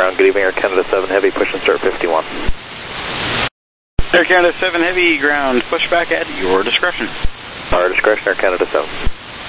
ground, good evening, Air Canada 7 Heavy, push and start 51. Air Canada 7 Heavy, ground, push back at your discretion. Our discretion, Air Canada 7.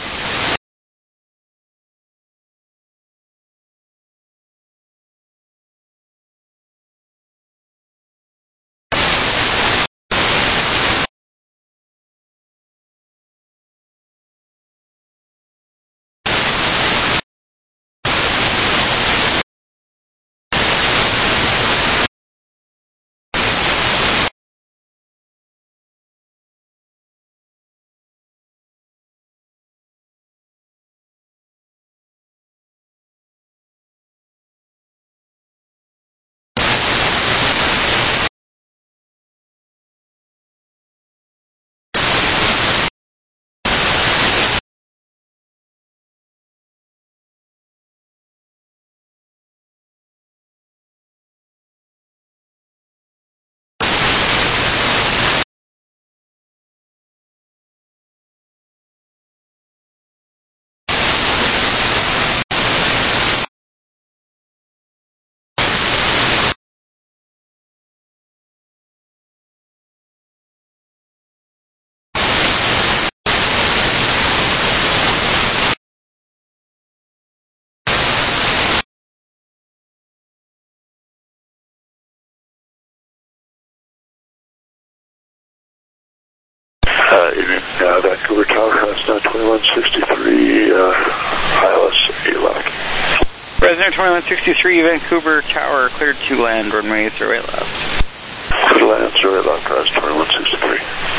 Vancouver Tower, that's now 2163, ILS 8 lock. President 2163, Vancouver Tower, cleared to land, runway 08 left. Cleared to land, 08 lock, that's 2163.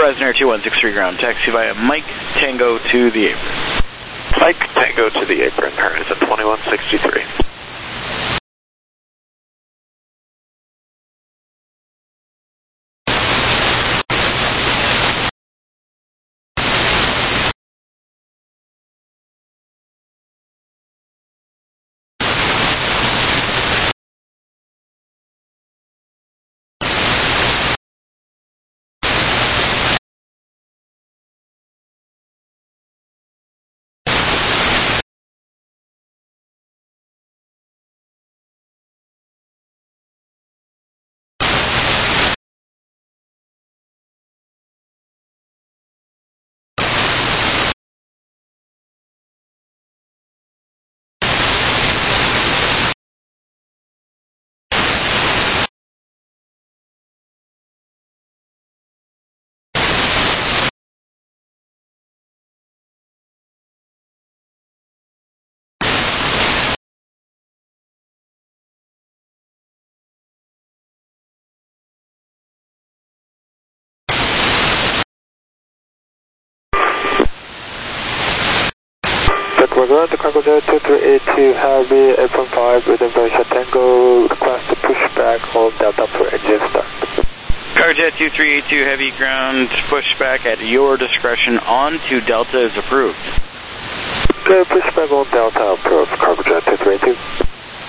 Fresno 2163 ground, taxi via Mike Tango to the apron. Mike Tango to the apron, horizon 2163. We're going to Cargo Jet 2382 Heavy 8.5 with Inversion Tango, request to push back, hold Delta for engine start. Cargo Jet 2382 Heavy ground, pushback at your discretion on to Delta is approved. Okay, pushback on Delta approved, Cargo Jet 2382.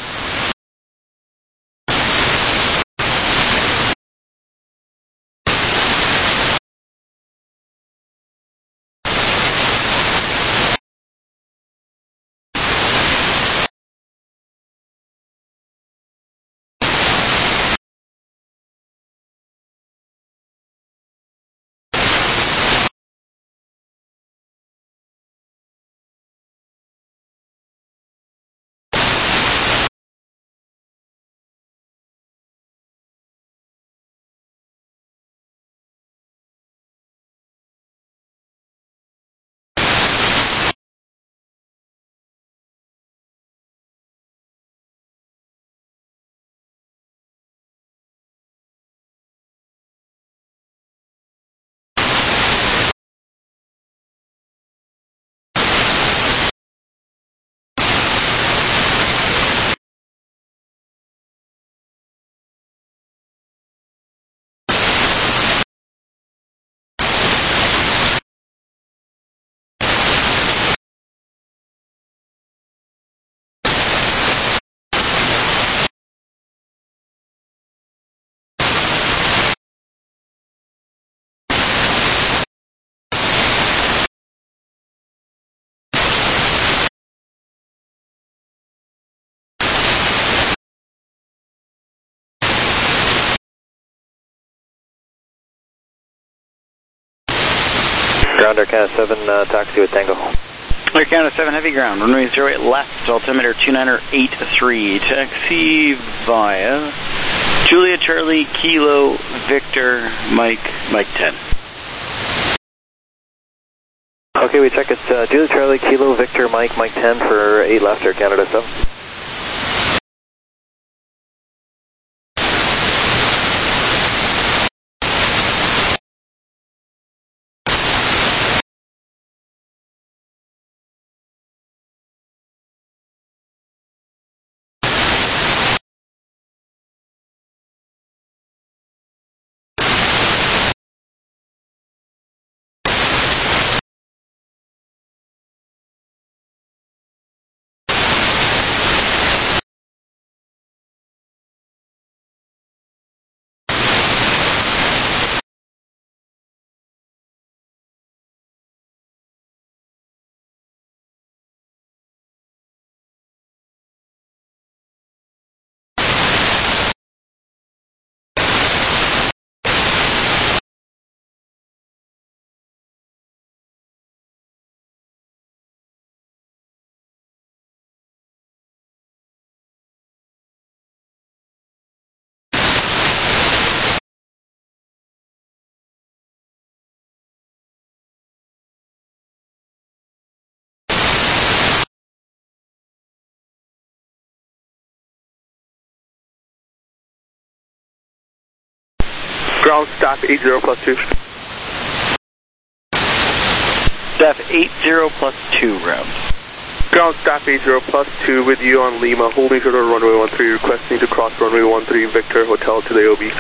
Ground Air Canada 7, taxi with Tango. Air Canada 7 Heavy ground, runway 08 left, altimeter 2983, taxi via Julia Charlie Kilo Victor Mike 10. Okay, we check it, Julia Charlie Kilo Victor Mike 10 for 8 left, Air Canada 7. Ground stop 80 +2. Staff 80 plus 2 ground. Ground staff 80 plus 2 with you on Lima, holding short on runway 13, requesting to cross runway 13 Victor Hotel to the OB.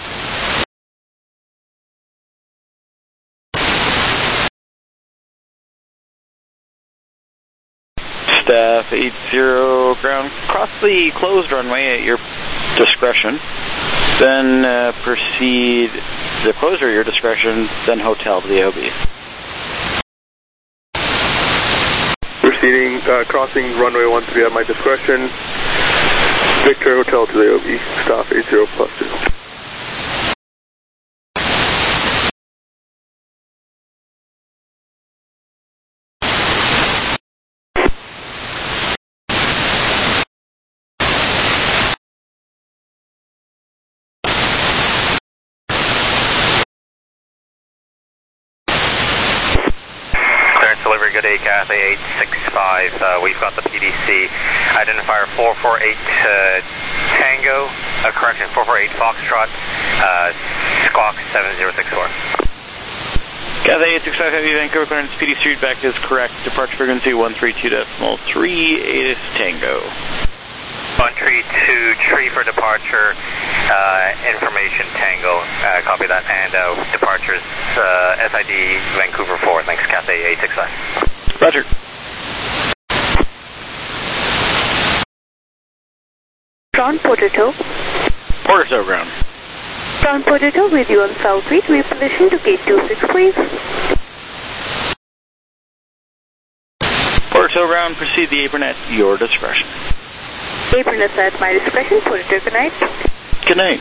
Staff 80 ground, cross the closed runway at your discretion, then proceed the closer at your discretion, then hotel to the OB. Proceeding, crossing runway 13 at my discretion, Victor Hotel to the OB, staff 80 plus 2. Delivery, good day, Cathay 865. We've got the PDC identifier 448 Tango, correction, 448 Foxtrot, Squawk 7064. Cathay 865 Heavy, Vancouver clearance, PD Street back is correct. Departure frequency 132.38 Tango. 132 tree for departure, information Tango, copy that, and departures SID Vancouver 4, thanks, Cathay 865. Roger. Ground Potato. Porto ground. Ground Potato with you on South Beach, we position to gate 26 please. Porto ground, proceed the apron at your discretion. Apron is at my discretion. Potato, good night. Good night.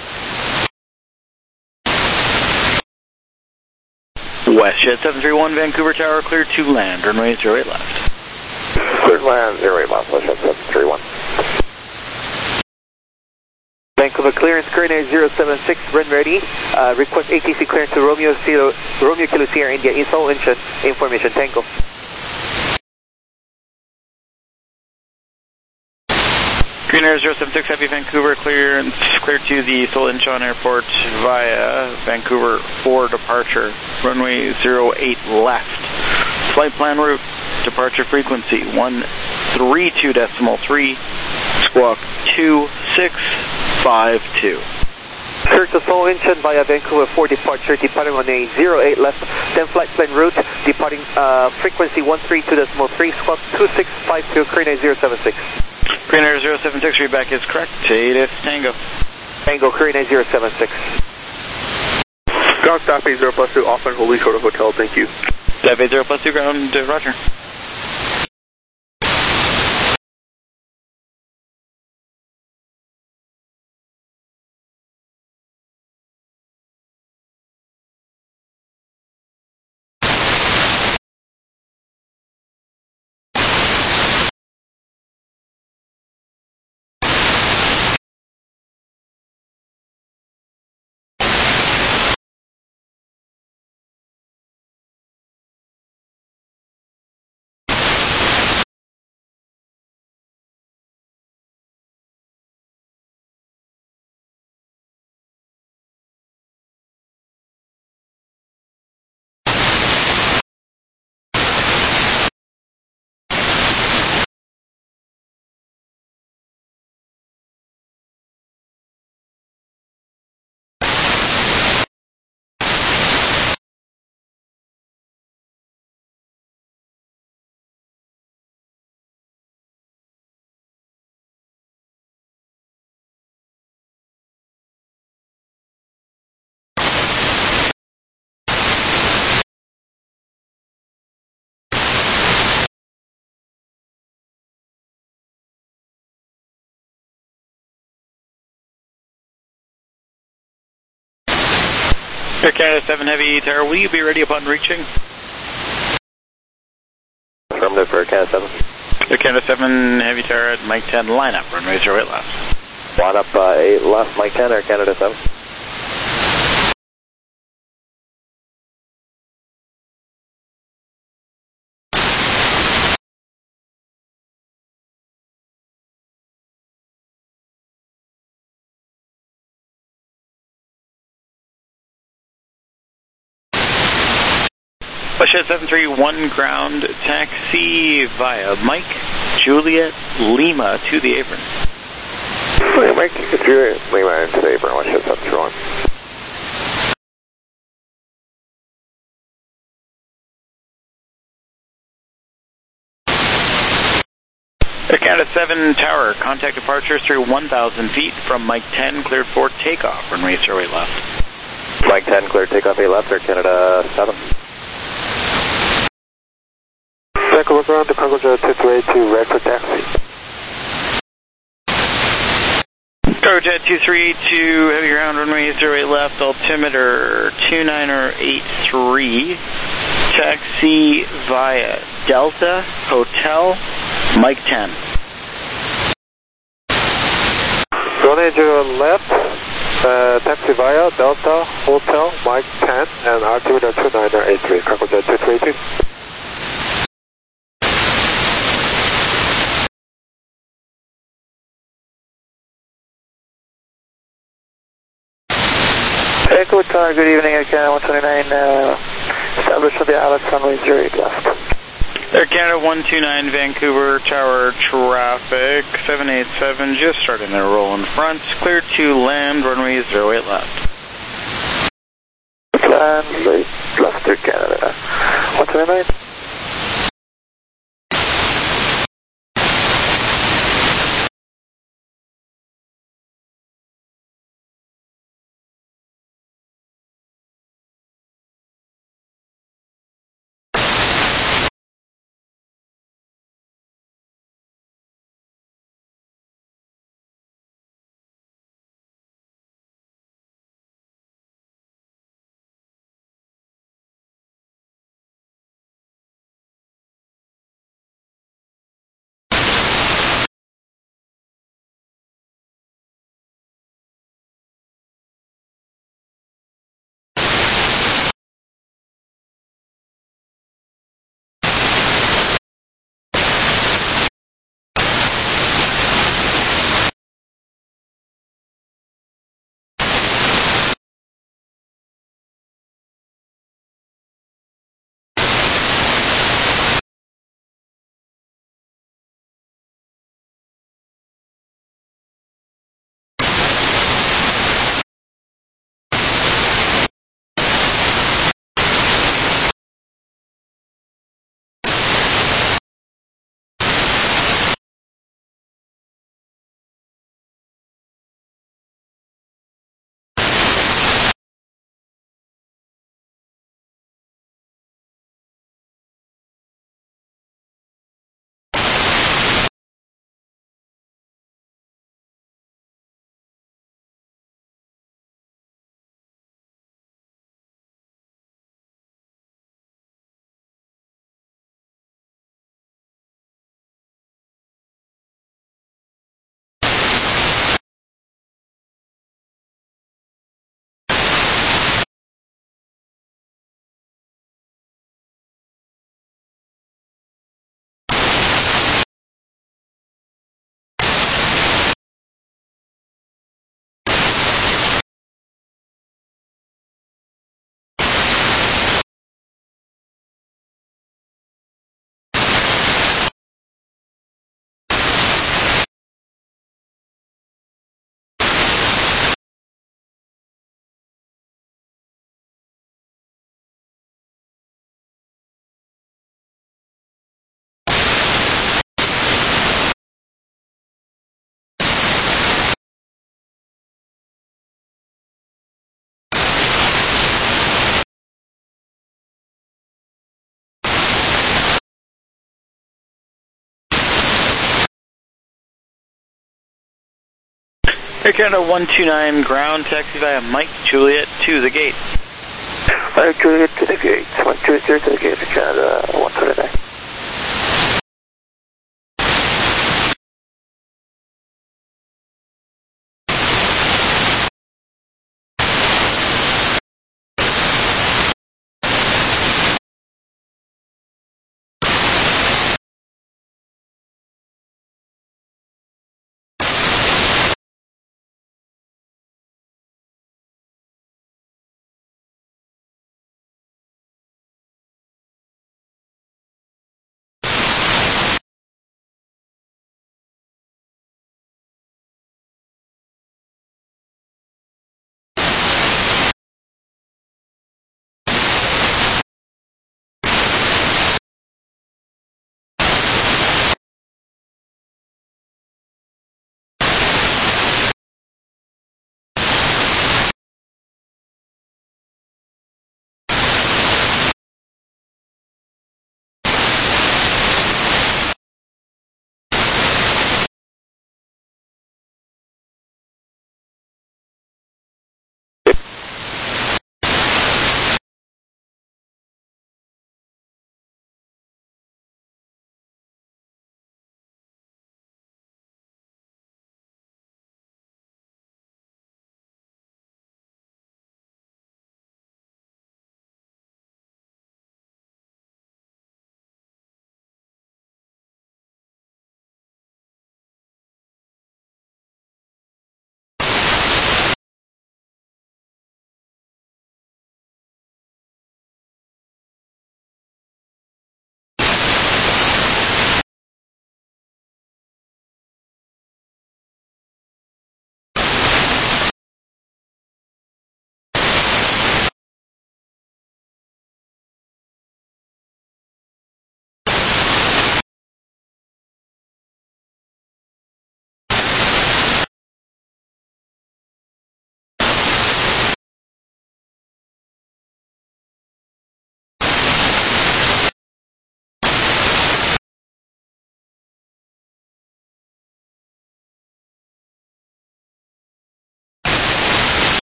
WestJet 731 Vancouver Tower, clear to land, runway 08 left. Clear to land, 08 left, WestJet 731. Vancouver clearance, Korean 076, run ready. Request ATC clearance to Romeo Kilo Sierra India, Seoul Incheon, information Tango. Green Air 076 Happy Vancouver, clearance clear to the Seoul Incheon Airport via Vancouver 4 departure, runway 08 left. Flight plan route, departure frequency 132.3, squawk 2652. Clear to Seoul Incheon via Vancouver 4 departure, departing on a 08 left, then flight plan route, departing frequency 132.3, squawk 2652, Korean 076. Korean Air 076, readback is correct. 8 Tango. Tango, Korean 076. Ground staff 80 plus 2, off and holding short of hotel, thank you. Staff 80 plus 2, ground, roger. Air Canada 7 Heavy Tower, will you be ready upon reaching? Affirmative for Air Canada 7. Air Canada 7 Heavy Tower at Mike 10, line up, runway 08 left. Line up 8 left, Mike 10, Air Canada 7. Washington 731 ground taxi via Mike Juliet Lima to the apron. Mike Juliet Lima to the apron, Washington 731. Air Canada 7 Tower, contact departure through 1,000 feet from Mike 10, cleared for takeoff, runway 08 left. Mike 10, cleared takeoff 8 left, Air Canada 7. Vancouver ground, Chicago Jet 232, red for taxi. Chicago Jet 2382, heavy ground, runway 08 left, altimeter 2983, taxi via Delta Hotel, Mike 10. Runway 0 left, taxi via Delta Hotel, Mike 10, and altimeter 2983, Chicago Jet 2382. Echo Tower, good evening, Air Canada 129, established with the Alex runway 08 left. Air Canada 129 Vancouver Tower traffic, 787, just starting their roll in front, cleared to land, runway 08 left. Land, left, Air Canada 129. Air Canada 129 ground taxi via Mike Juliet to the gate. Mike Juliet to the gate, 120 to the gate, Air Canada 129.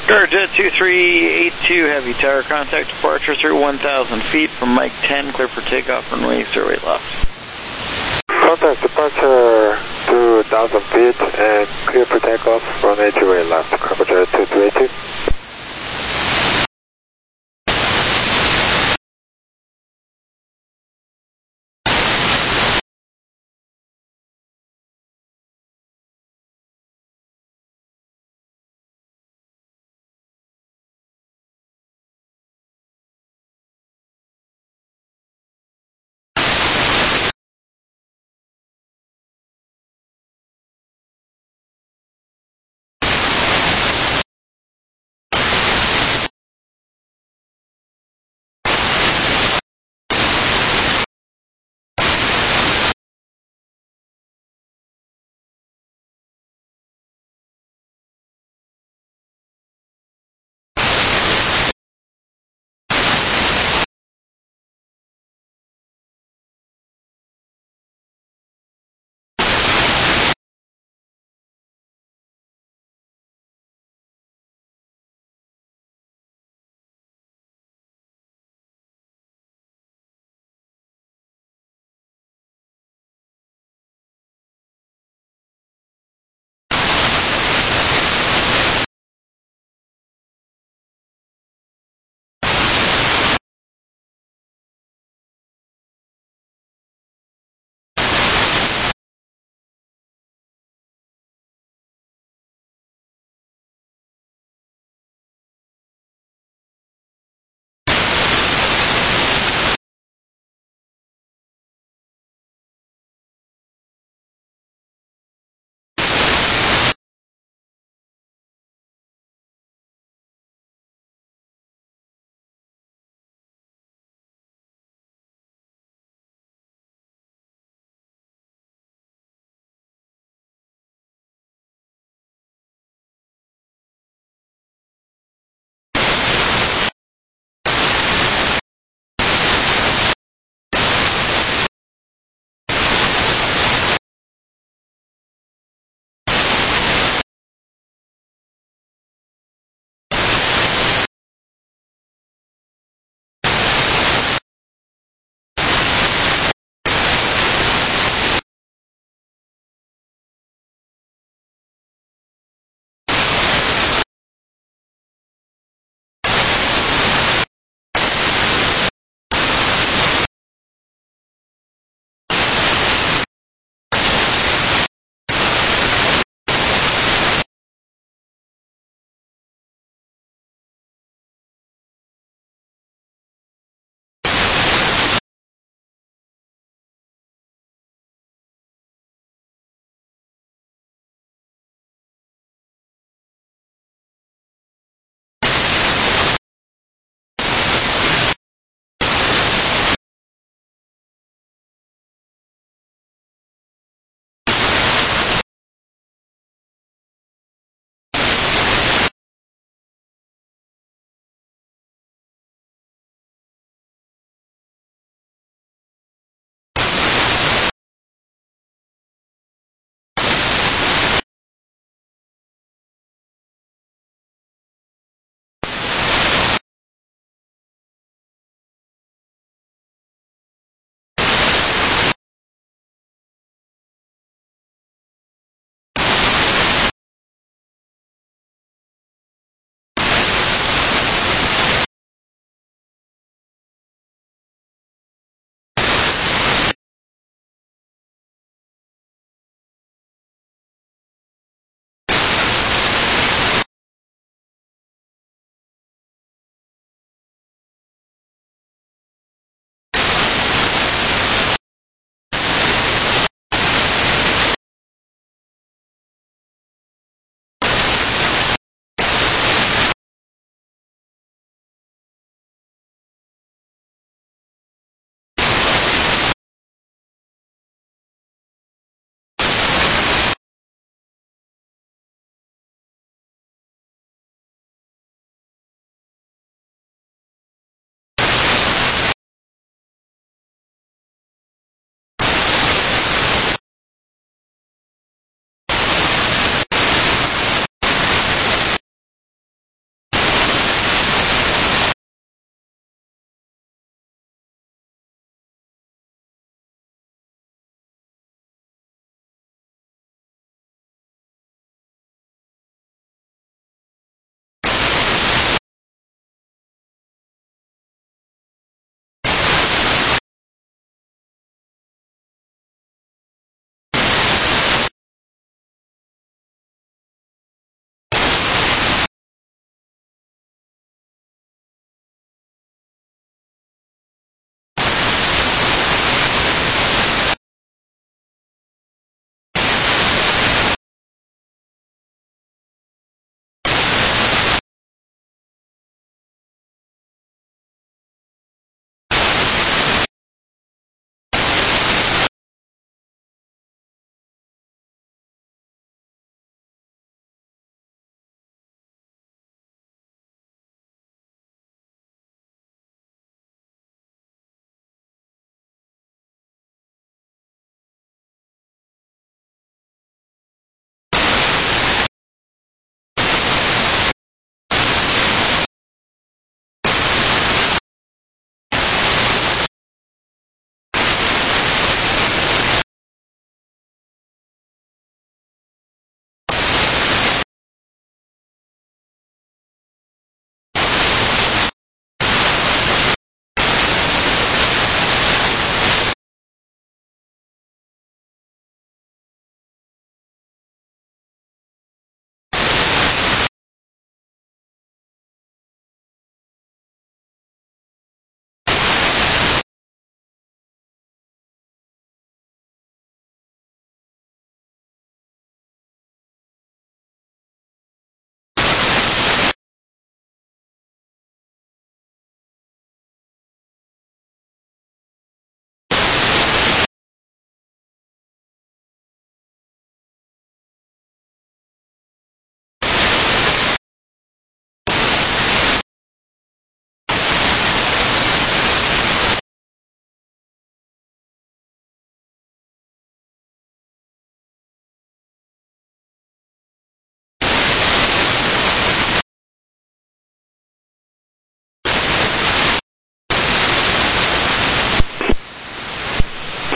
Garjet 2382 Heavy, tower contact departure through 1,000 feet from Mike 10, clear for takeoff, runway 08 left. Contact departure to 1,000 feet and clear for takeoff, runway 08 left, Cargojet 2382.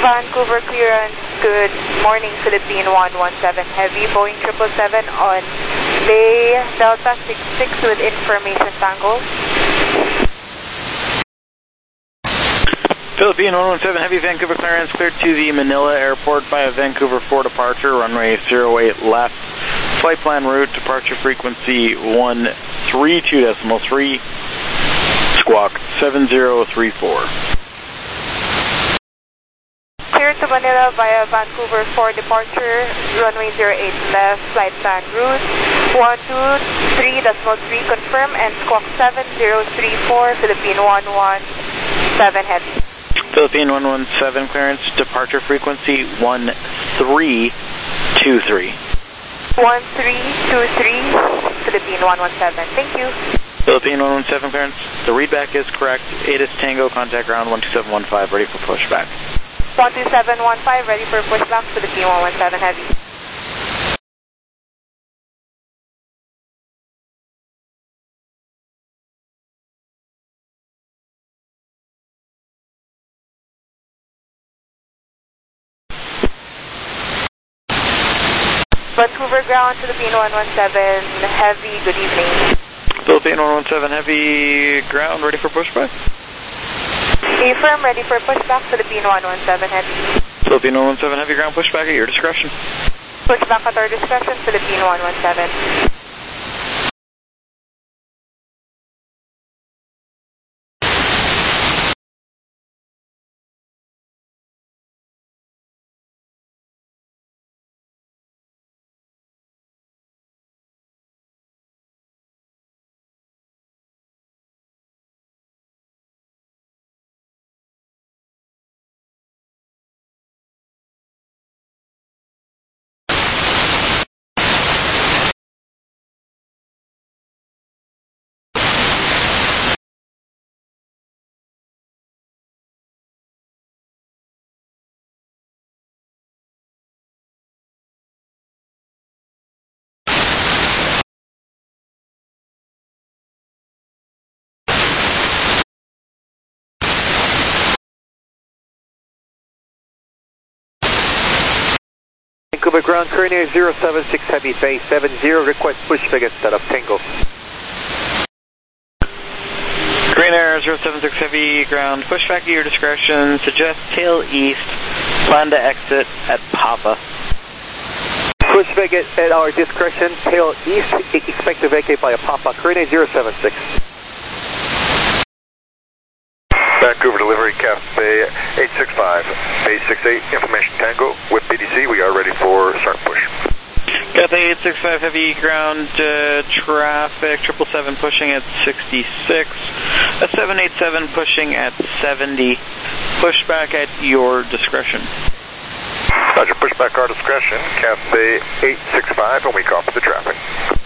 Vancouver clearance, good morning, Philippine 117 Heavy, Boeing 777 on Bay Delta 66 with information tango. Philippine 117 Heavy, Vancouver clearance, cleared to the Manila Airport via Vancouver 4 departure, runway 08 left, flight plan route, departure frequency 132.3, squawk 7034. Clear to Manila via Vancouver 4 departure, runway 08 left, flight plan route 123.3 confirm and squawk 7034, Philippine 117 Heavy. Philippine 117 clearance, departure frequency 1323. 1323, Philippine 117, thank you. Philippine 117 clearance, the readback is correct. ATIS Tango, contact ground 12715, ready for pushback. 12715, ready for pushback, Philippine 117 Heavy. Vancouver ground, Philippine 117 Heavy, good evening. Philippine 117 Heavy, ground, ready for pushback. Affirm, ready for pushback, Philippine 117 Heavy. Philippine 117 Heavy, ground pushback at your discretion. Pushback at our discretion, Philippine 117. Vancouver ground, current air 076 Heavy, base 70, request pushback instead of Tango. Green Air 076 Heavy, ground pushback at your discretion, suggest tail east, plan to exit at Papa. Pushback at our discretion, tail east, expect to vacate by a Papa, current air 076. Vancouver delivery, Cafe 865, base 68, information Tango with BDC. We are ready for start push. Cathay 865 Heavy, ground traffic, 777 pushing at 66, a 787 pushing at 70, pushback at your discretion. Roger, pushback our discretion, Cafe 865, and we copy the traffic.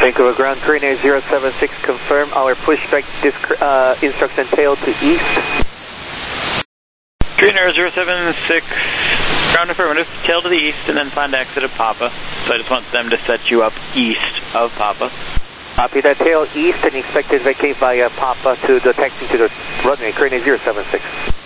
Vancouver ground, Korean Air 076, confirm our pushback instruction tail to east. Korean Air 076, ground affirmative, tail to the east, and then plan to exit at Papa. So I just want them to set you up east of Papa. Copy that, tail east, and expected vacate via Papa to the taxi to the runway, Korean Air 076.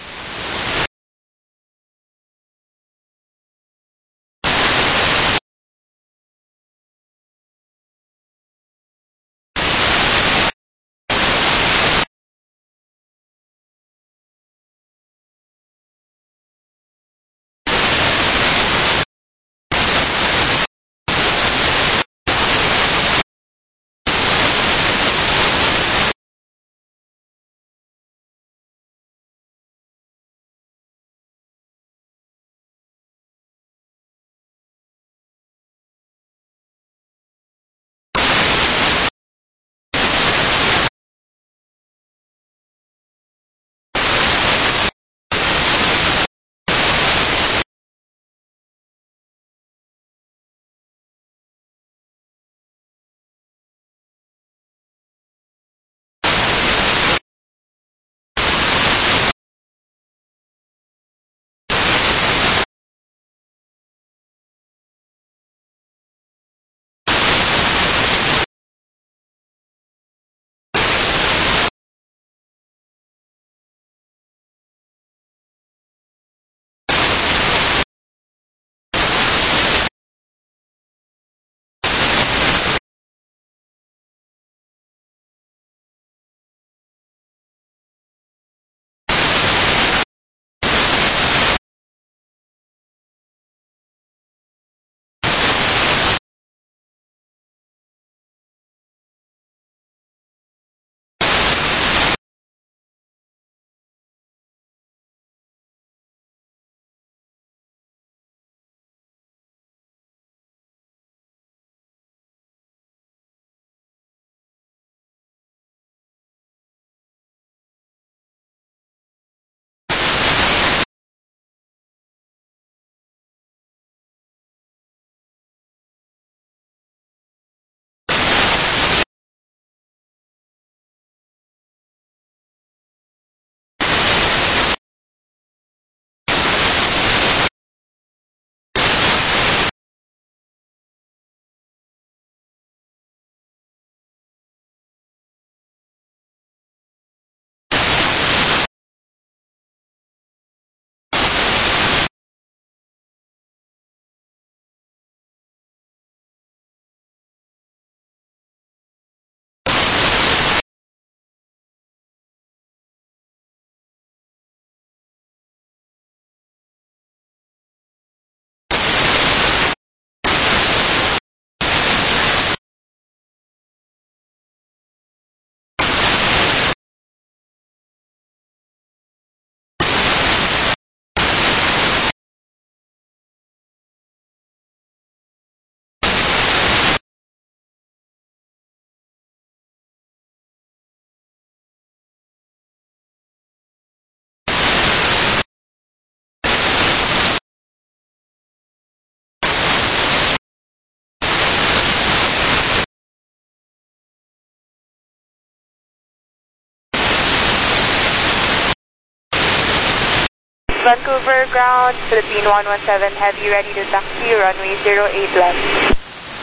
Vancouver ground, Philippine 117 Heavy, ready to taxi, runway 08 left.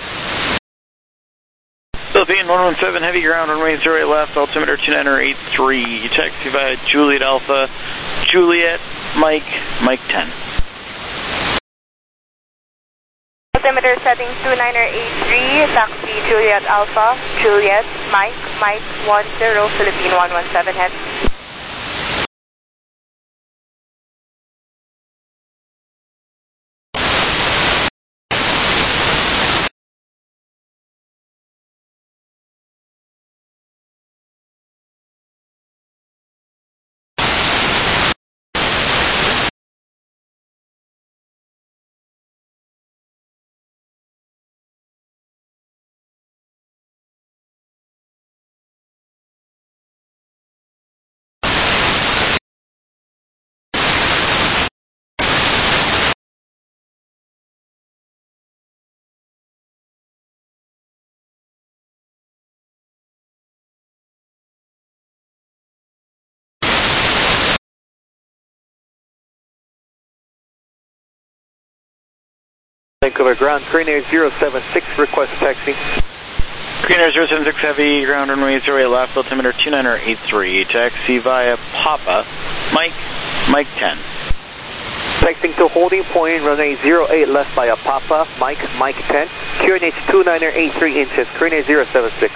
Philippine 117 Heavy, ground, runway 08 left, altimeter 2983, taxi via Juliet Alpha, Juliet, Mike, Mike 10. Altimeter setting 2983, taxi Juliet Alpha, Juliet, Mike, Mike 10, Philippine 117 Heavy. Vancouver ground, Korean Air 076, request taxi. Korean Air 076 Heavy, ground runway 08 left, altimeter 2983, taxi via Papa, Mike 10. Taxiing to holding point, runway 08 left via Papa, Mike 10, QNH 2983 inches, Korean Air 076.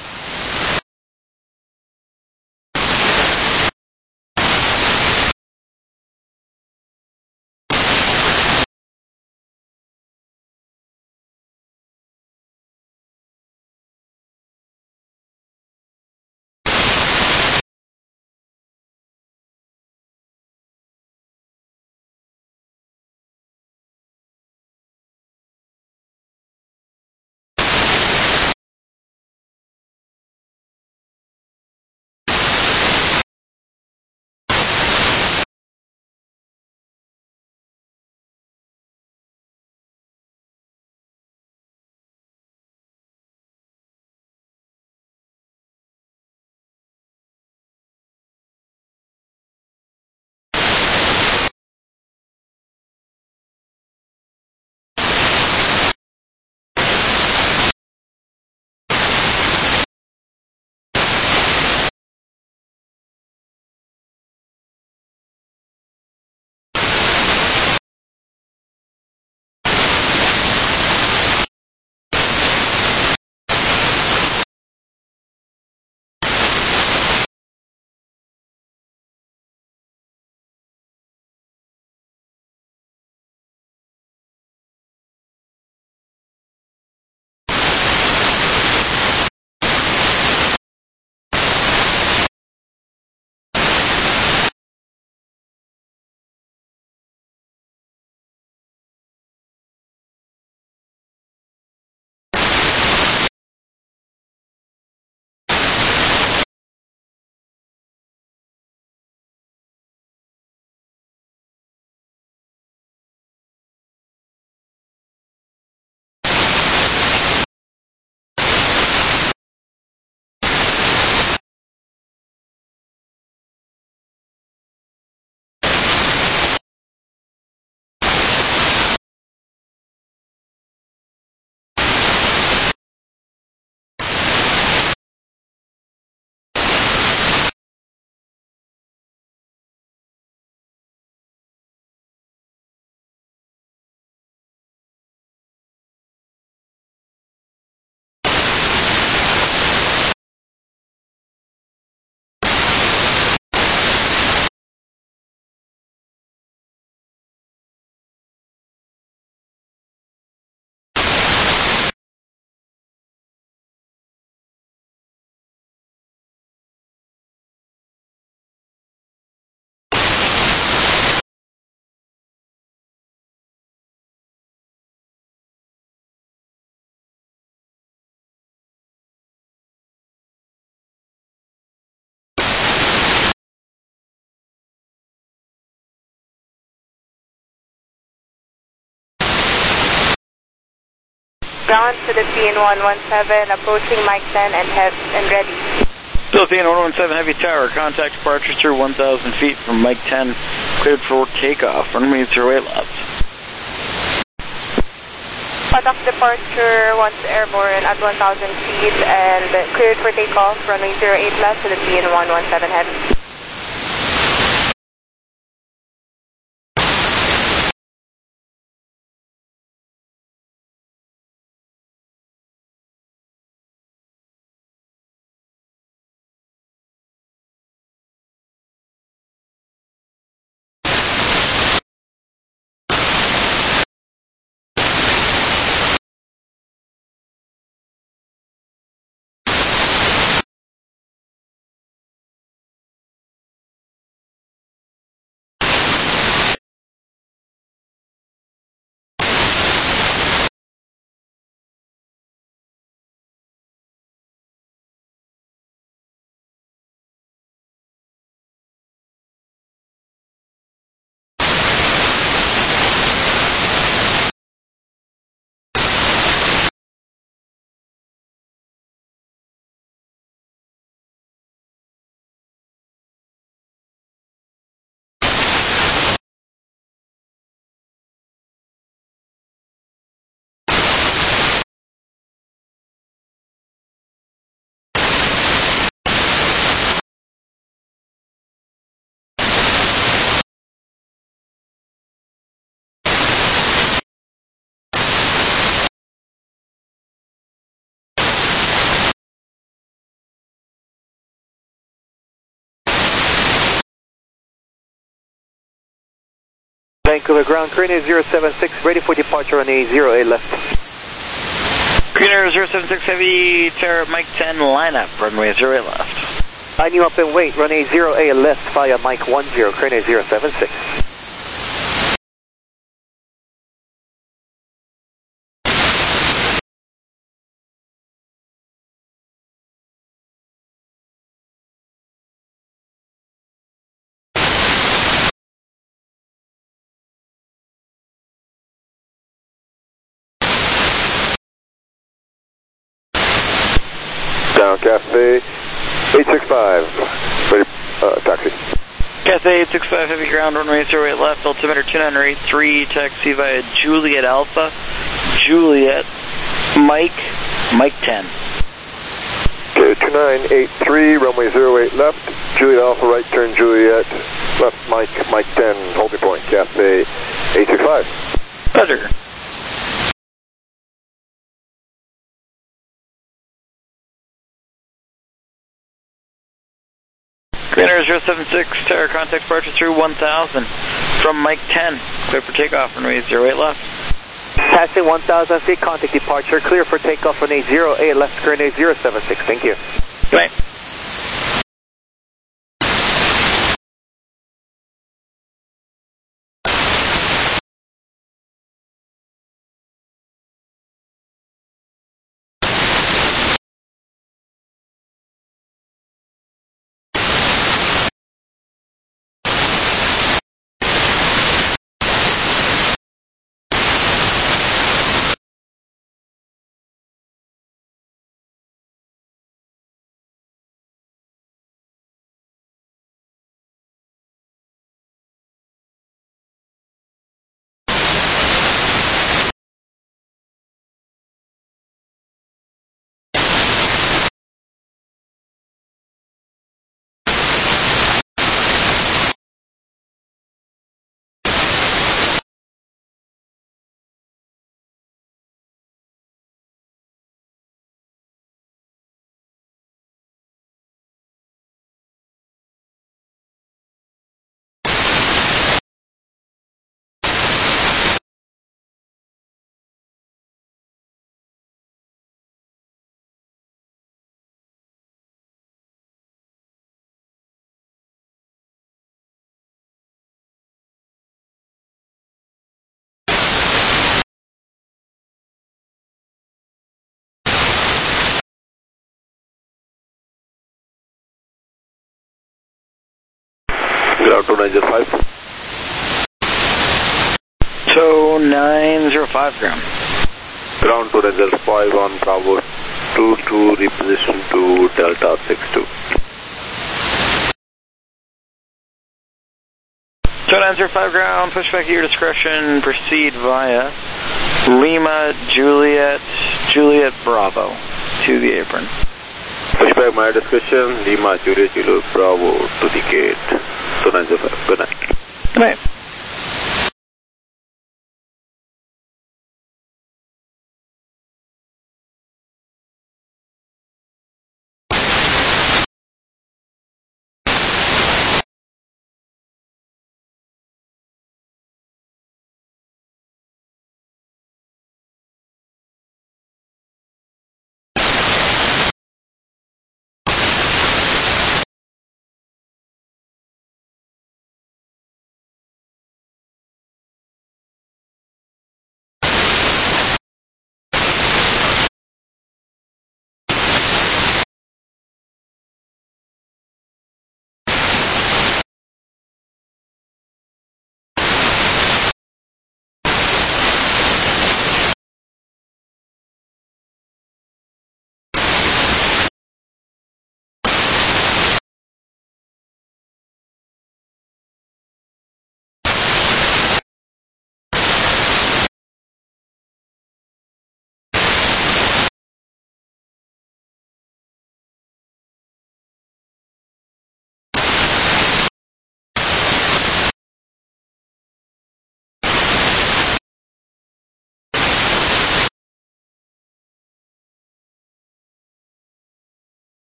Ground Philippine 117, approaching Mike 10 and ready. Philippine 117 Heavy Tower, contact departure through 1,000 feet from Mike 10, cleared for takeoff, runway 08 left. Contact departure once airborne at 1,000 feet and cleared for takeoff, runway 08 left, Philippine 117 Heavy. Vancouver ground, Korean 076, ready for departure on A08 left. Korean 076 Heavy, Terra Mike 10, line up, runway 08 left. Line you up and wait, runway 08 left via Mike 10, Korean 076. Down Cathay 865, ready, taxi. Cathay 865 Heavy ground, runway 08 left, altimeter 2983, taxi via Juliet Alpha, Juliet, Mike 10. Okay, 2983, runway 08 left, Juliet Alpha, right turn Juliet, left Mike 10, holding point, Cathay 865. Roger. Korean 076, Terra contact departure through 1000 from Mike 10, clear for takeoff, runway 08 left. Passing 1,000 feet, contact departure, clear for takeoff on A08 left, Korean 076, thank you. Good night. Ground 2905. So 905 ground. Ground 2905 on Bravo 22, reposition to Delta 62. So 905 ground, push back at your discretion, proceed via Lima, Juliet Bravo to the apron. Push back my discretion, Lima, Juliet, Bravo to the gate. So 905, good night. Good night.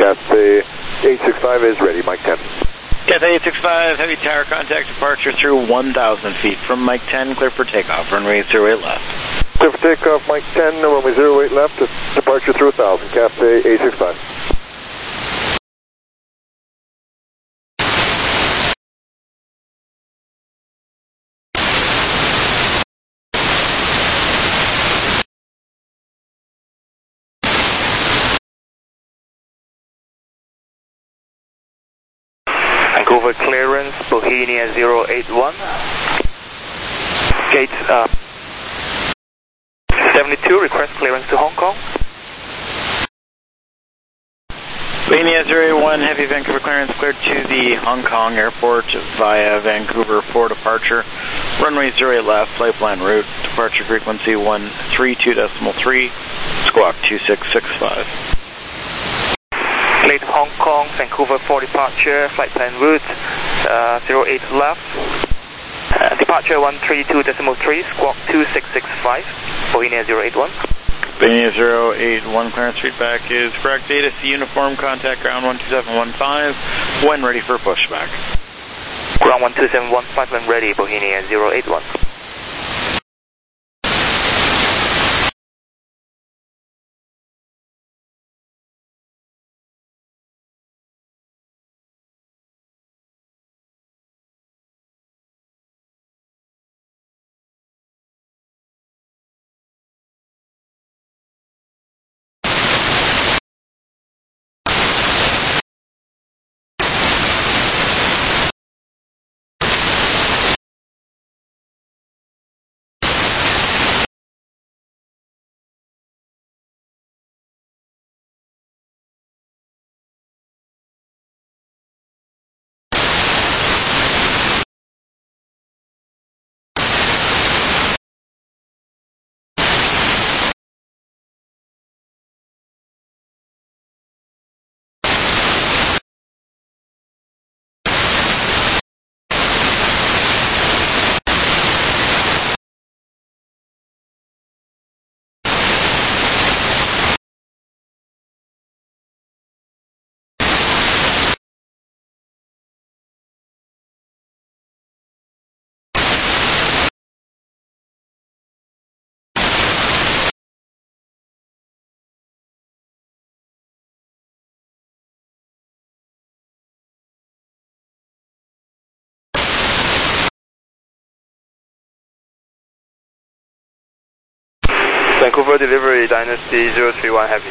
Cathay 865 is ready, Mike 10. Cathay 865, heavy tower contact departure through 1,000 feet from Mike 10, clear for takeoff, runway 08 left. Clear for takeoff, Mike 10, runway 08 left, departure through 1,000, Cathay 865. Vancouver clearance, Bohemia 081. Gate 72, request clearance to Hong Kong. Bohemia 081, heavy Vancouver clearance cleared to the Hong Kong airport via Vancouver for departure. Runway 08 left, flight plan route, departure frequency 132.3, squawk 2665. Late Hong Kong, Vancouver for departure, flight plan route 08 left. Departure 132.3, squawk 2665, Bohemia 081. Bohemia 081, clearance feedback is correct. Data C uniform, contact ground 12715, when ready for pushback. Ground 12715 when ready, Bohemia 081. Vancouver delivery, Dynasty 031 Heavy.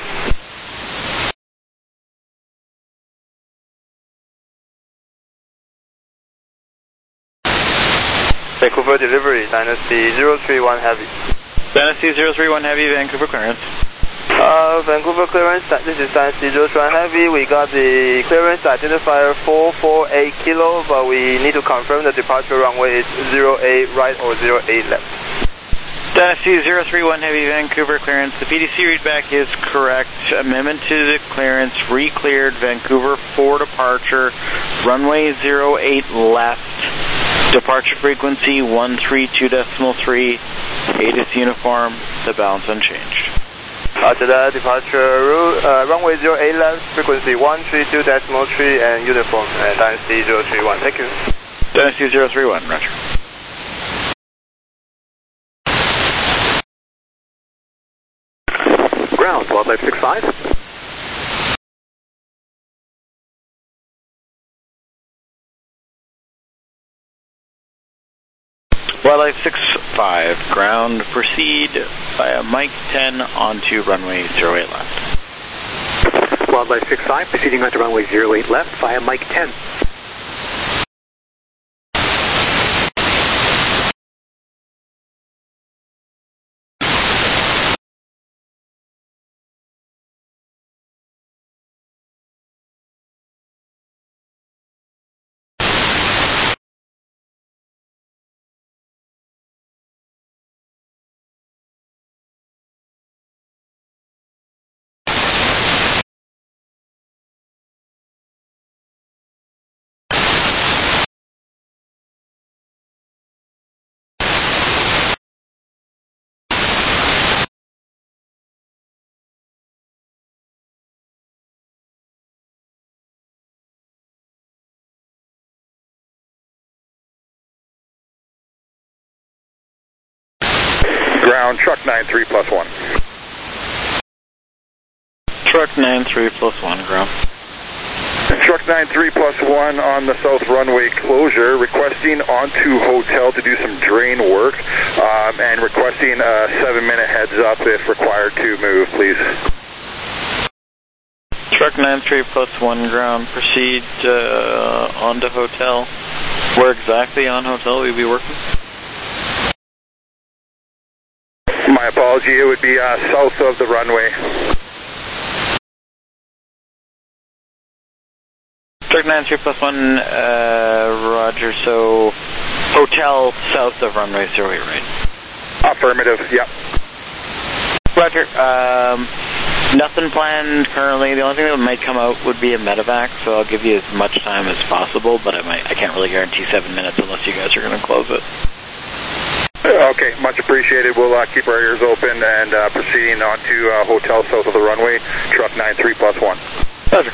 Vancouver delivery, Dynasty 031 Heavy. Dynasty 031 Heavy, Vancouver clearance. Vancouver clearance, this is Dynasty 031 Heavy. We got the clearance identifier 448 kilo, but we need to confirm the departure runway is 08 right or 08 left. Dynasty 031 Heavy, Vancouver clearance. The PDC readback is correct. Amendment to the clearance, re-cleared Vancouver for departure. Runway 08 left. Departure frequency 132.3. ATIS uniform, the balance unchanged. After that, departure route, runway 08 left, frequency 132.3 and uniform, Dynasty 031. Thank you. Dynasty 031, roger. Ground, Wildlife 65. Wildlife 65, ground, proceed via Mike 10 onto runway 08 left. Wildlife 65, proceeding onto runway 08 left via Mike 10. Ground, truck 93 plus 1. Truck 93 plus 1, ground. Truck 93 plus 1 on the south runway closure, requesting onto hotel to do some drain work, and requesting a 7-minute heads up if required to move, please. Truck 93 plus 1, ground. Proceed onto hotel. Where exactly on hotel will you be working? My apology, it would be south of the runway. Truck 93 plus 1, roger, so hotel south of runway 08, right? Affirmative, yep. Roger, nothing planned currently. The only thing that might come out would be a medevac, so I'll give you as much time as possible, but I can't really guarantee 7 minutes unless you guys are going to close it. Okay, much appreciated. We'll keep our ears open and proceeding on to hotel south of the runway, truck 93 plus 1. Roger.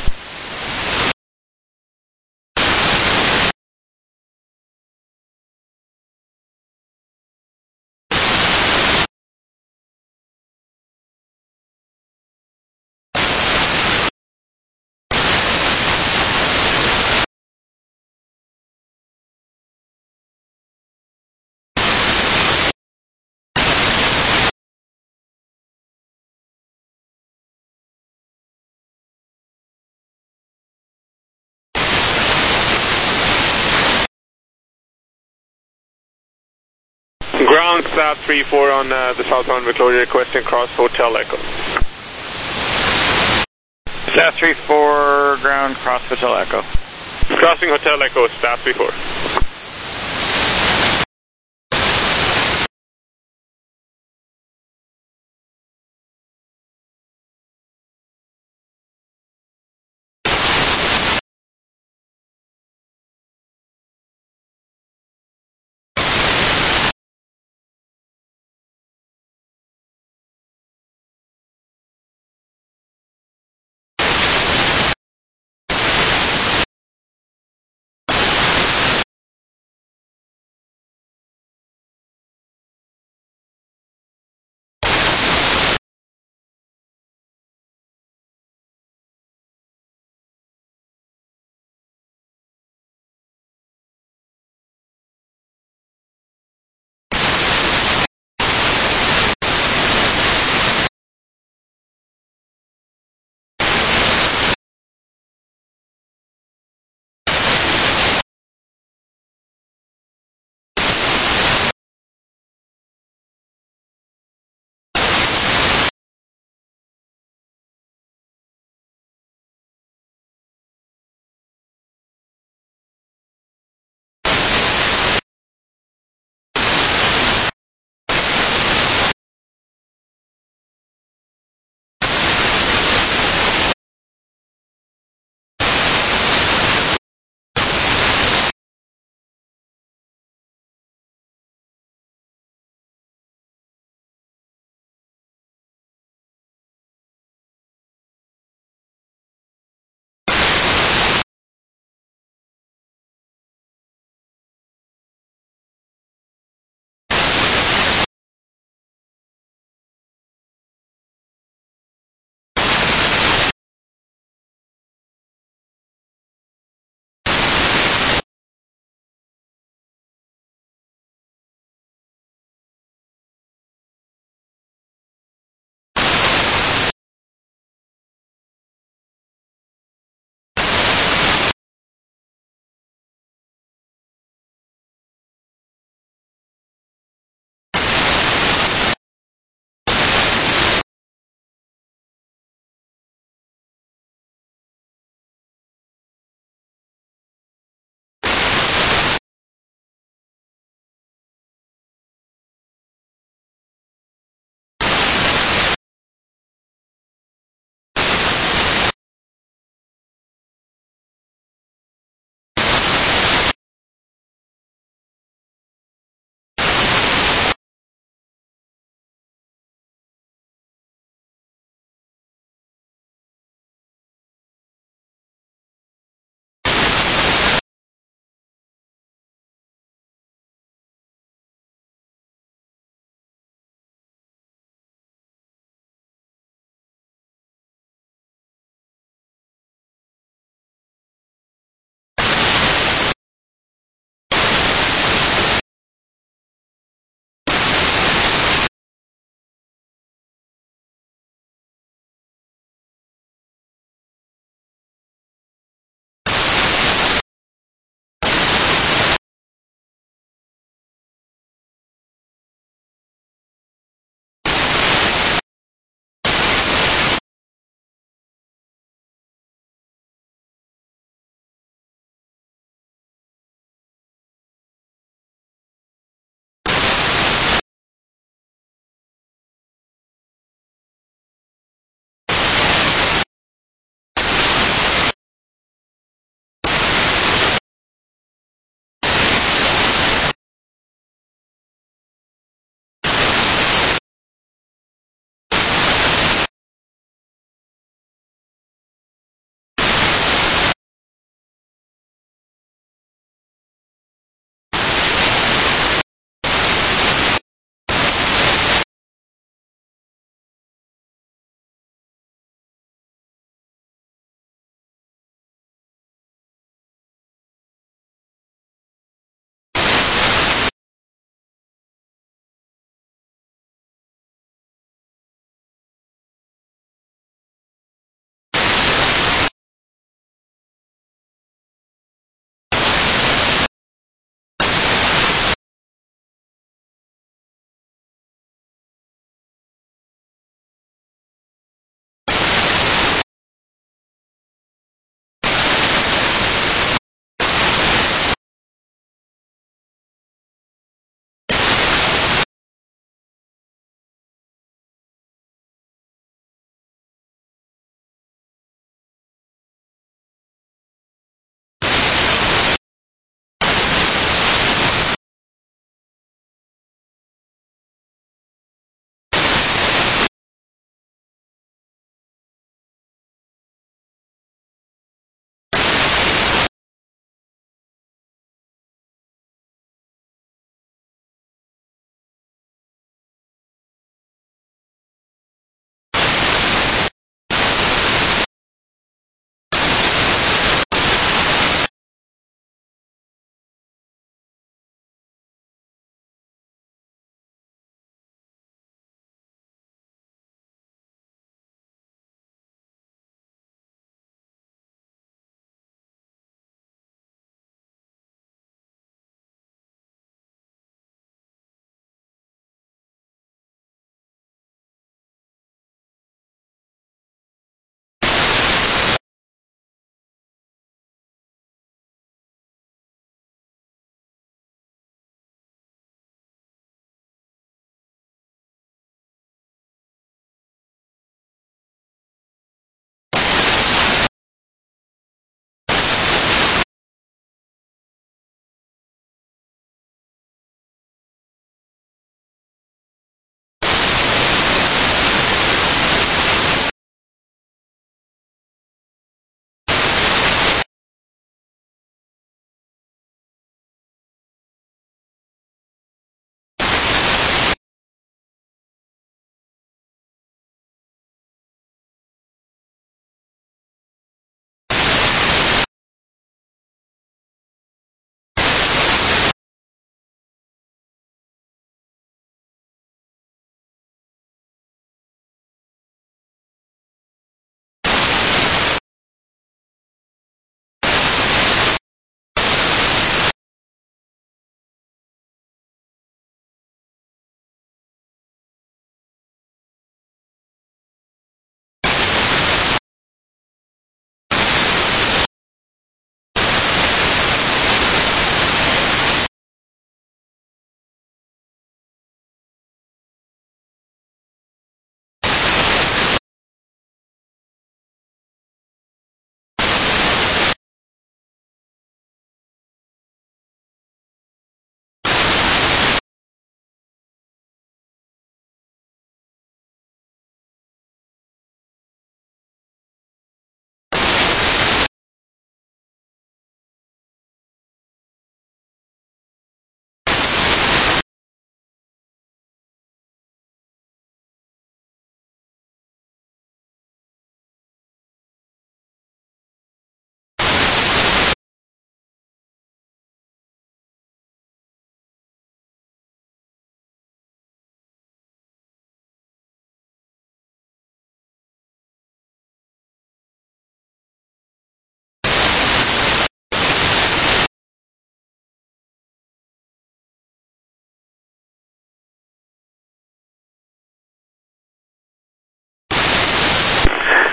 Ground staff 3-4 on the south runway closure, requesting cross Hotel Echo. Staff 3-4, ground, cross Hotel Echo. Crossing Hotel Echo, staff 3-4.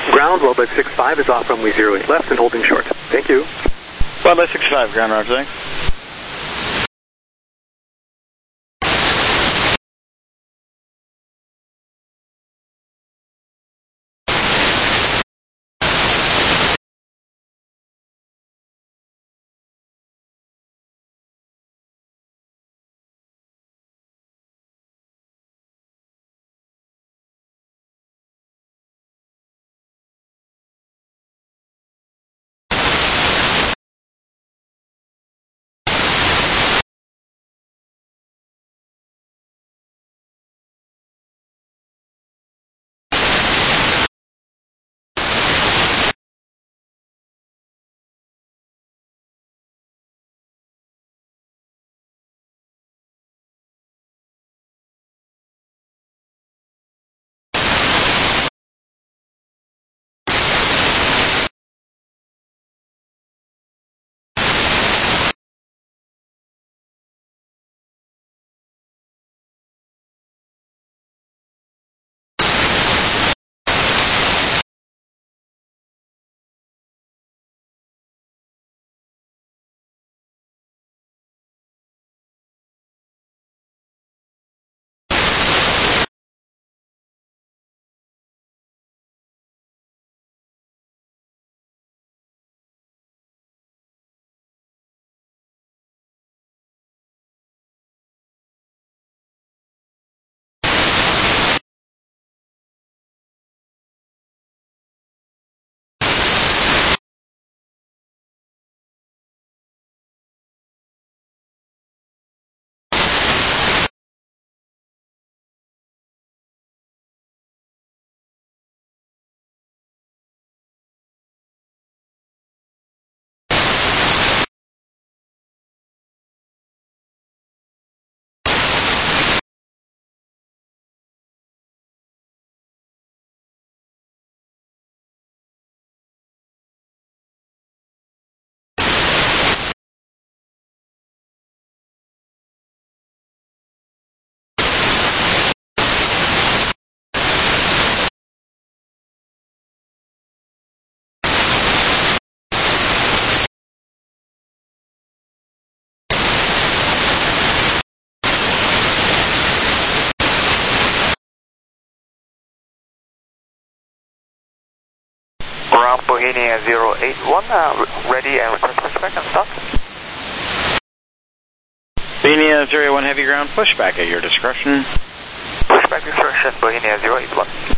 Ground, Wildlife 65 is off runway 08 left and holding short. Thank you. Wildlife 65, ground roger, thanks. Ground Bohemia 081, ready and request pushback and stop. Bohemia 081 heavy ground, pushback at your discretion. Pushback discretion, Bohemia 081.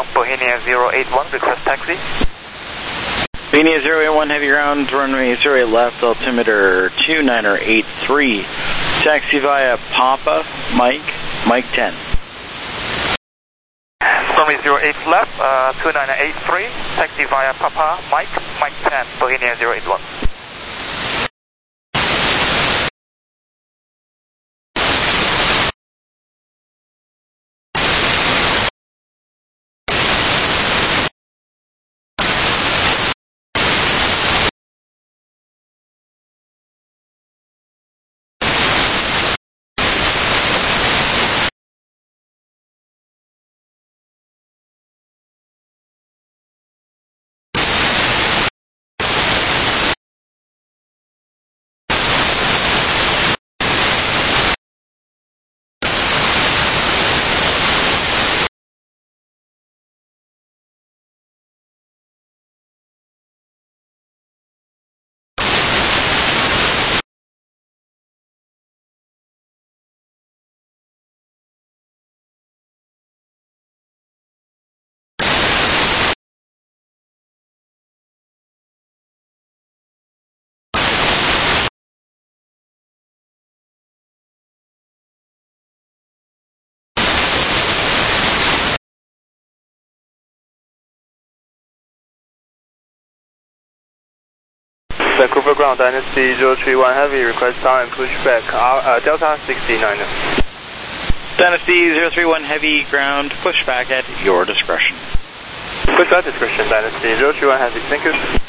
Bohemia 081, request taxi. Bohemia 081 heavy ground, runway 08 left, altimeter 2983. Taxi via Papa, Mike 10. Runway 08 left, 2983, taxi via Papa, Mike 10, Bohemia 081. Vancouver ground, Dynasty 031 heavy, request time, pushback, Delta 69. Dynasty 031 heavy ground, pushback at your discretion. Pushback discretion, Dynasty 031 heavy, thank you.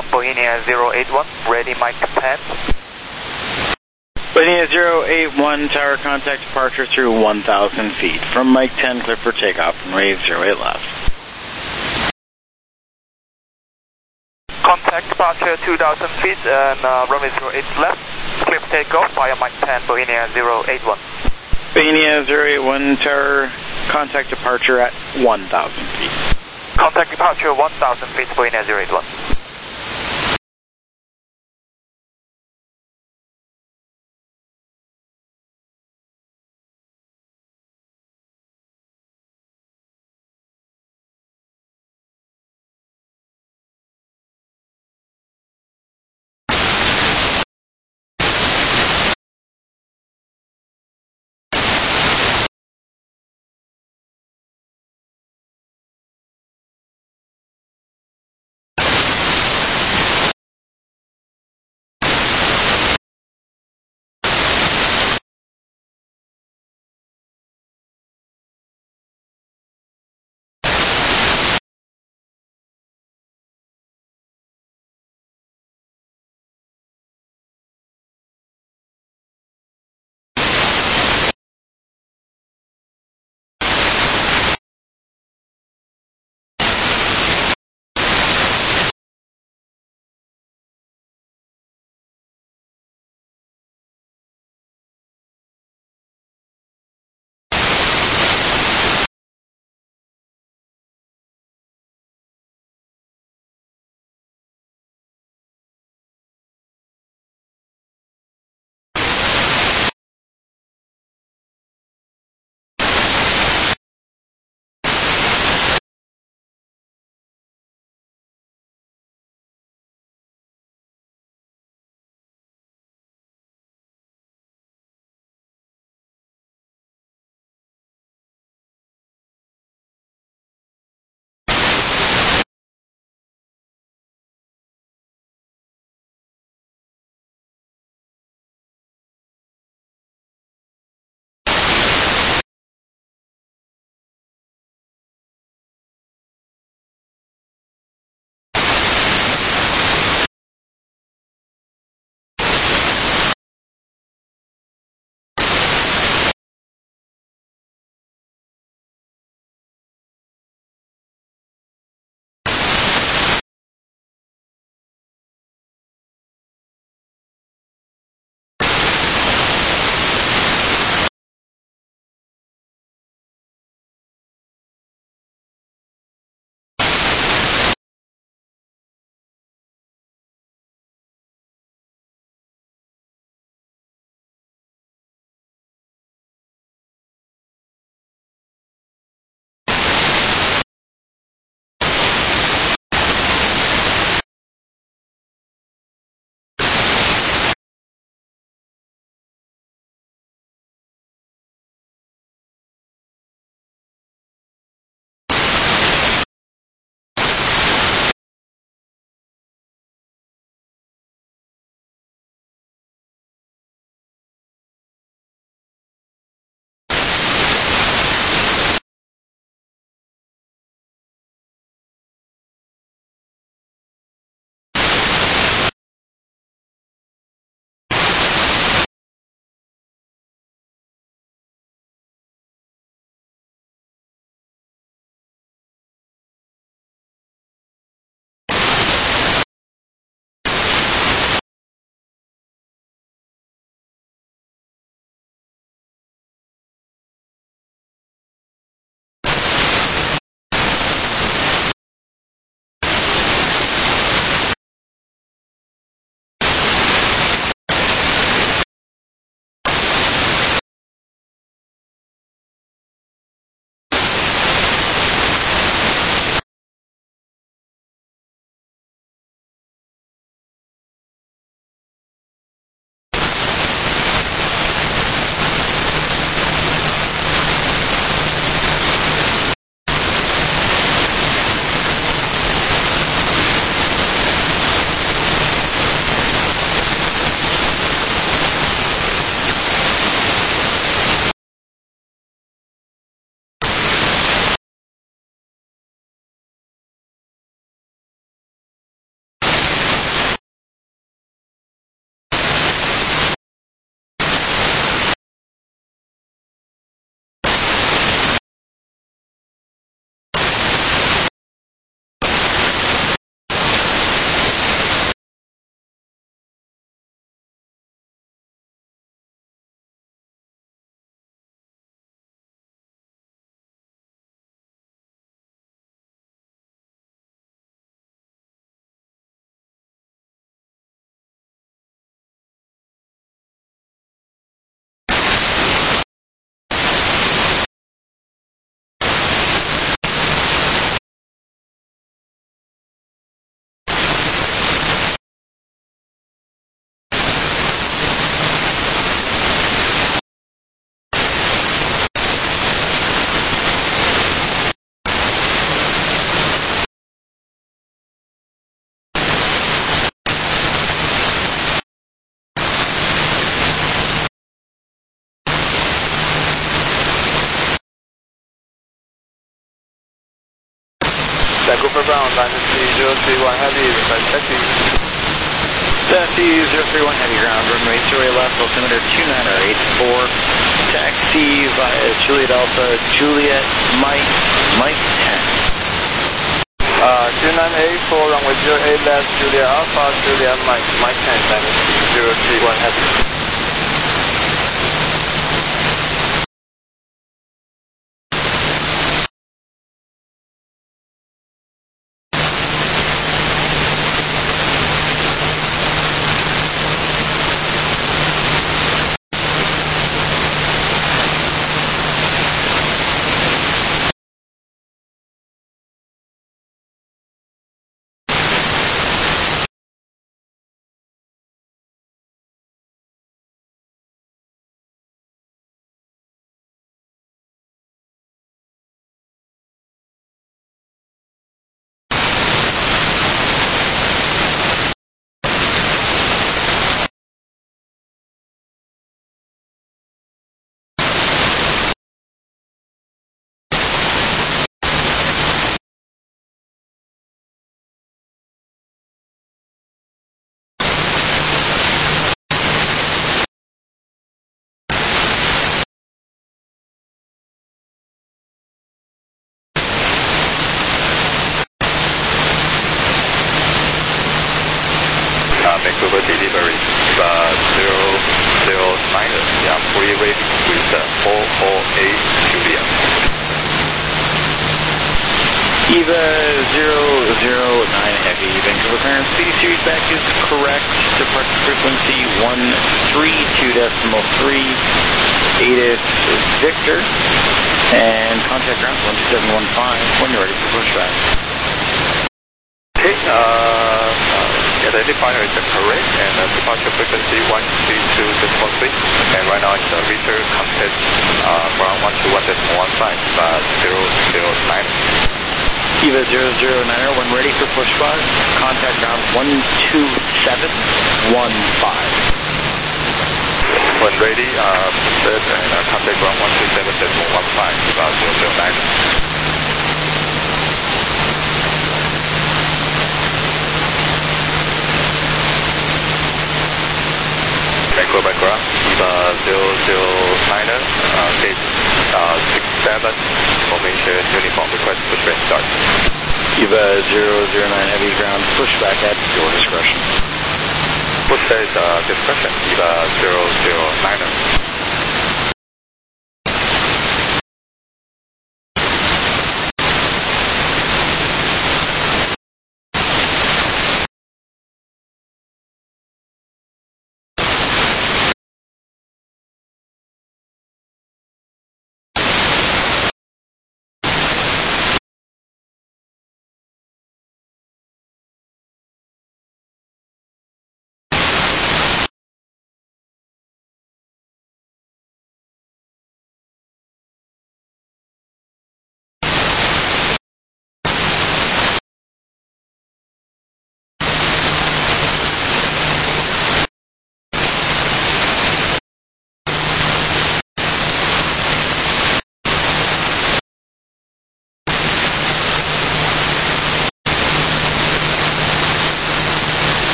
Bohemia 081, ready Mike 10. Bohemia 081, tower contact departure through 1,000 feet. From Mike 10, clear for takeoff, runway 08 left. Contact departure 2,000 feet and runway 08 left. Clear for takeoff via Mike 10, Bohemia 081. Bohemia 081, tower contact departure at 1,000 feet. Contact departure 1,000 feet, Bohemia 081. Vancouver ground, Dynasty 031 Heavy, request taxi. Dynasty 031 Heavy ground, runway 08 left, altimeter 2984. Taxi via Juliet Alpha, Juliet Mike, Mike 10. 2984, runway 08 left, Juliet Alpha, Juliet Mike, Mike 10, Dynasty 031 Heavy. Vancouver delivery 009. I'm fully ready with 448 Juliet. EVA 009 Heavy, Vancouver clearance, speedy series back is correct, departure frequency 132.3, ATIS Victor, and contact ground 12715 when you're ready for pushback. Okay, identifier is correct, and departure frequency 132.3, and right now it's Victor contact ground 121.15, 009. EVA 009er, when ready for pushback, contact ground 12715. When ready, set and contact ground 127.15, 009. Vancouver ground, EVA 009er, gate 67, formation uniform, request pushback start. EVA 009 Heavy ground, pushback at your discretion. Pushback discretion, EVA 009er.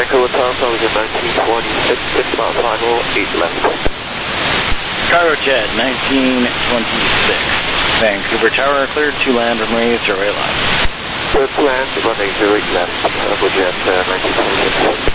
Vancouver Tower, Falcon 1926, inbound final, 8 left. Cairo Jet 1926. Vancouver Tower cleared to land runway 08 left. Cleared to land, runway 08 left, Cairo Jet 1926.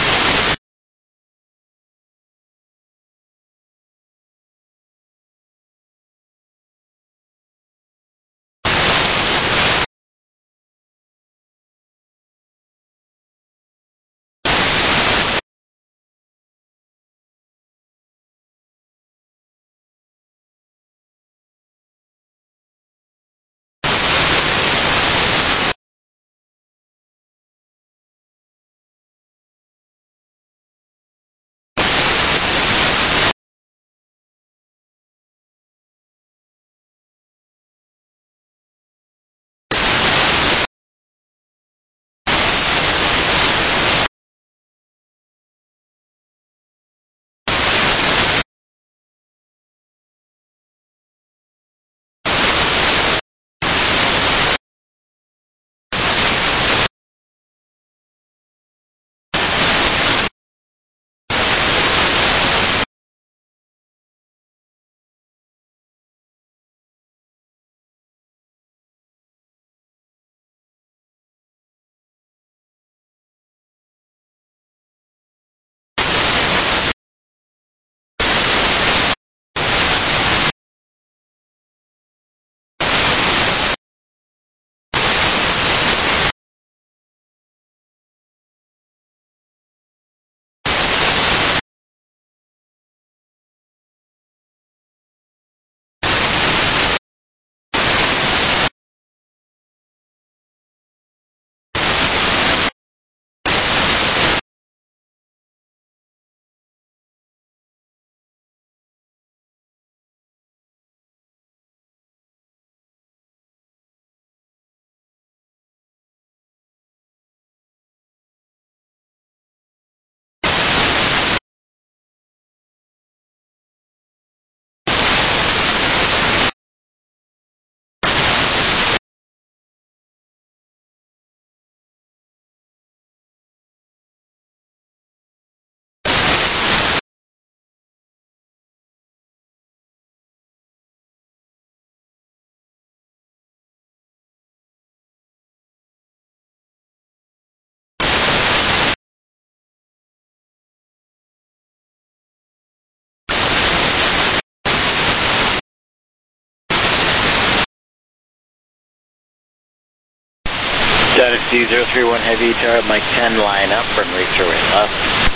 Dynasty 031 Heavy, tower at Mike 10, line up, runway 08 left.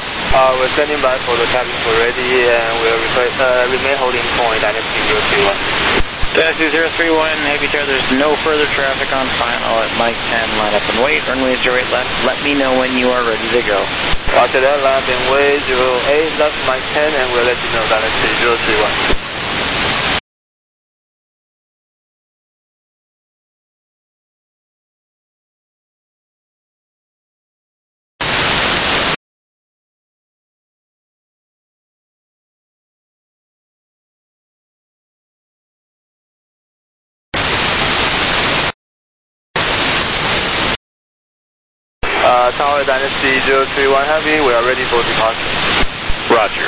We're standing by for the cabin for ready, and we'll remain holding point, Dynasty 031. Dynasty 031 Heavy, tower, there's no further traffic on final at Mike 10, line up and wait, runway 08 left. Let me know when you are ready to go. After that, line up and wait, 08 left, Mike 10, and we'll let you know, Dynasty 031. Tower Dynasty 031 Heavy, we are ready for departure. Roger.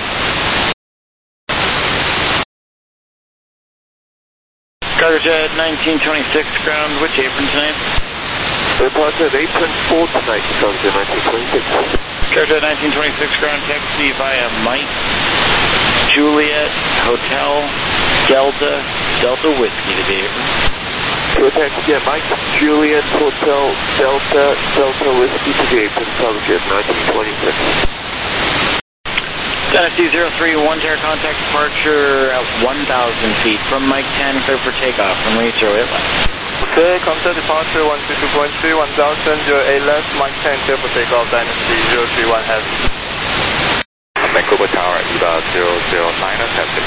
Carter Jet 1926, ground, which apron tonight? Departure at apron 4 tonight, Carter Jet 1926. Carter Jet 1926, ground, taxi via Mike, Juliet, Hotel, Delta Whiskey to be apron. Taxi at Mike, Juliet, Hotel, Delta Whiskey to the apron, Carter Jet 1926. Dynasty 031, tower contact departure at 1,000 feet from Mike 10, clear for takeoff, runway 08 left. Okay, contact departure 122.3, 1,000, 08 left, Mike 10, clear for takeoff, Dynasty 031 Heavy. Vancouver Tower, EVA 009, taxi.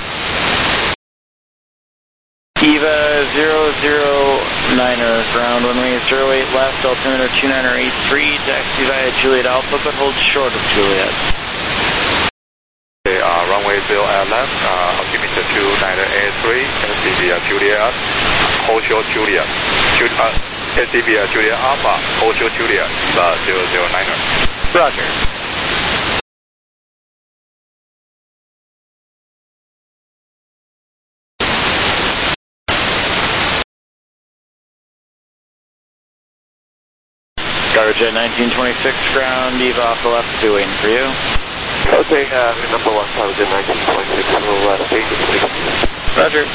EVA 009er, ground, runway 08 left, altimeter 2983, taxi via Juliet Alpha, but hold short of Juliet. Okay, runway 08 left, altimeter 2983, taxi via Juliet, hold short Juliet. Taxi via Juliet Alpha, Hotel Juliet, 009er. Roger. Garbage at 1926, ground, Eva off the left, be waiting for you. Okay, number 1, Garbage at 1926, we'll take it, please. Roger.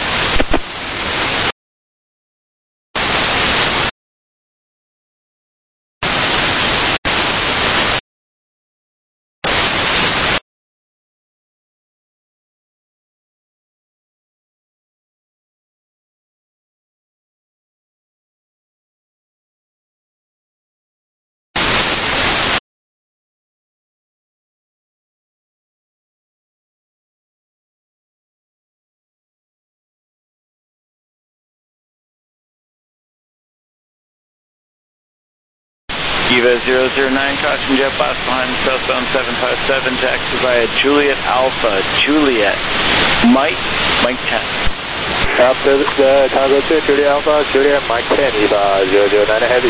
Eva 009, caution jet blast behind southbound 757, taxi via Juliet Alpha, Juliet, Mike 10. After the Tango 2, Juliet Alpha, Juliet, Mike 10, Eva 009 heavy.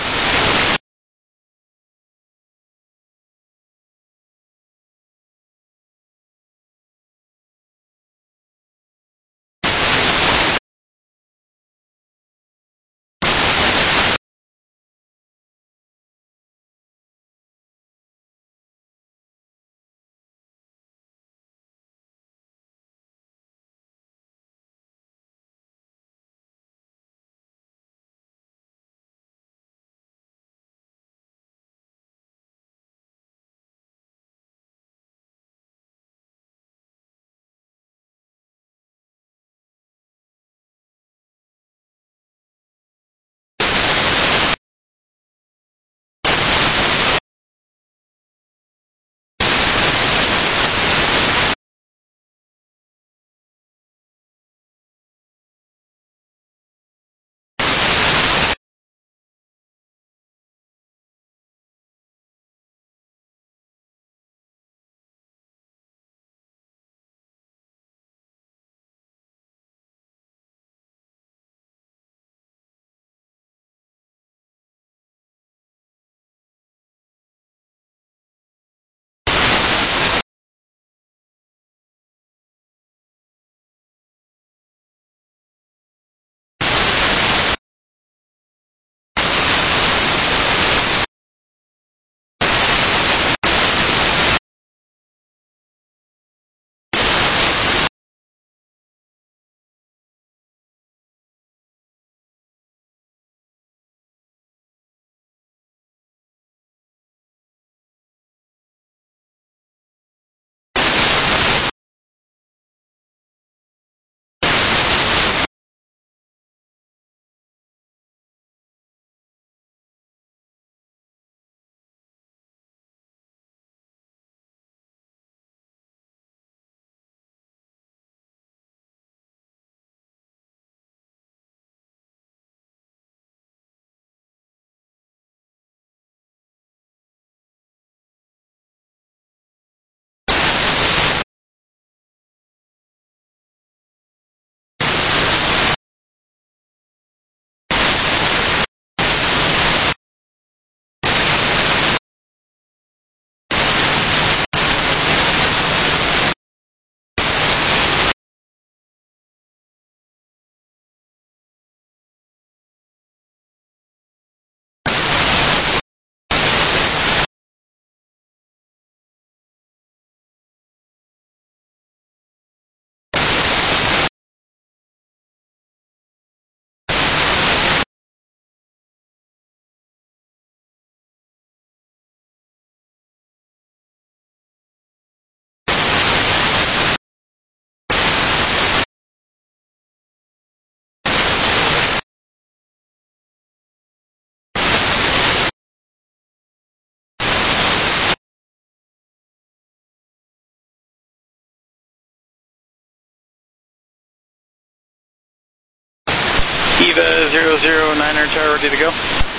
Eva 009er tower ready to go?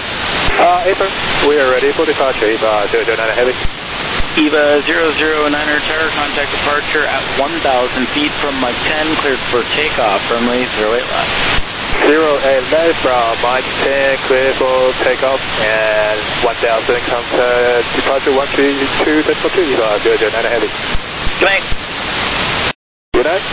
April, we are ready for departure, Eva 009 heavy. Eva 009er tower, contact departure at 1,000 feet from Mike 10, cleared for takeoff, runway 08 left. 08 left from Mike 10, clear for takeoff, and 1000 contact departure 132.2, 009 heavy. Good night. Good night.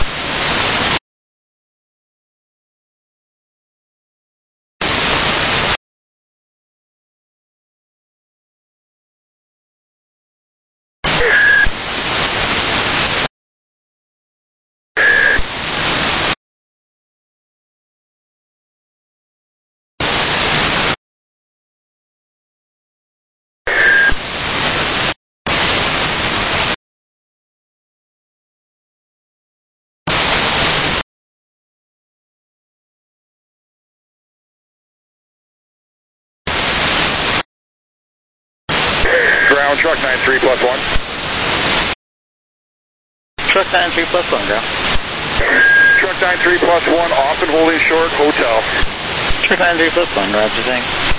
Ground, truck 93 plus 1. Truck 93 plus 1, ground. Truck 93 plus 1, off and holding short, hotel. Truck 93 plus 1, roger, thanks.